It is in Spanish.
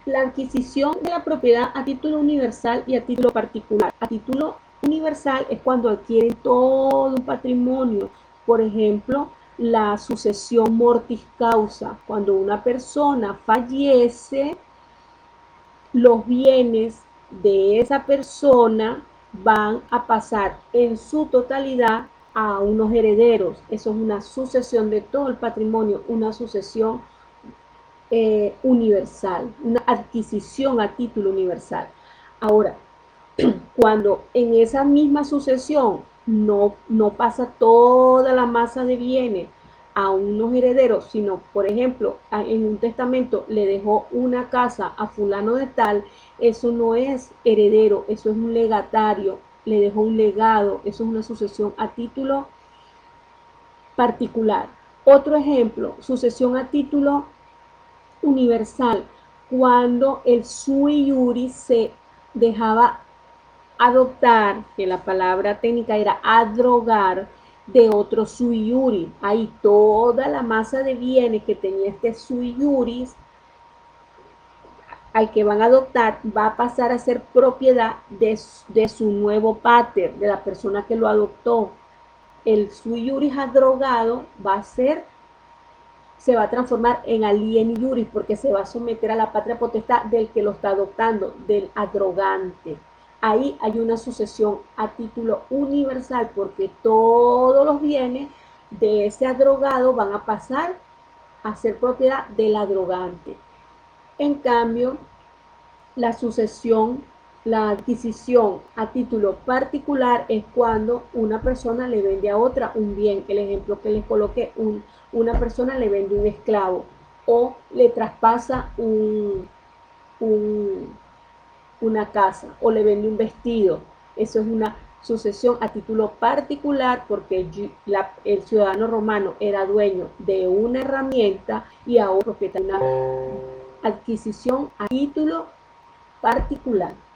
La adquisición de la propiedad a título universal y a título particular. A título universal es cuando adquieren todo un patrimonio. Por ejemplo, la sucesión mortis causa. Cuando una persona fallece, los bienes de esa persona van a pasar en su totalidad a unos herederos. Eso es una sucesión de todo el patrimonio, una sucesión universal, una adquisición a título universal. Ahora, cuando en esa misma sucesión no pasa toda la masa de bienes a unos herederos, sino, por ejemplo, en un testamento le dejó una casa a fulano de tal, eso no es heredero, eso es un legatario, le dejó un legado, eso es una sucesión a título particular. Otro ejemplo, sucesión a título universal, cuando el sui iuris se dejaba adoptar, que la palabra técnica era adrogar, de otro sui iuris. Ahí toda la masa de bienes que tenía este sui iuris, al que van a adoptar, va a pasar a ser propiedad de su nuevo pater, de la persona que lo adoptó. El sui iuris adrogado se va a transformar en alien iuris porque se va a someter a la patria potestad del que lo está adoptando, del adrogante. Ahí hay una sucesión a título universal porque todos los bienes de ese adrogado van a pasar a ser propiedad del adrogante. En cambio, la sucesión, la adquisición a título particular es cuando una persona le vende a otra un bien. El ejemplo que les coloqué, una persona le vende un esclavo o le traspasa una casa o le vende un vestido. Eso es una sucesión a título particular porque el ciudadano romano era dueño de una herramienta y ahora propietario de una adquisición a título particular.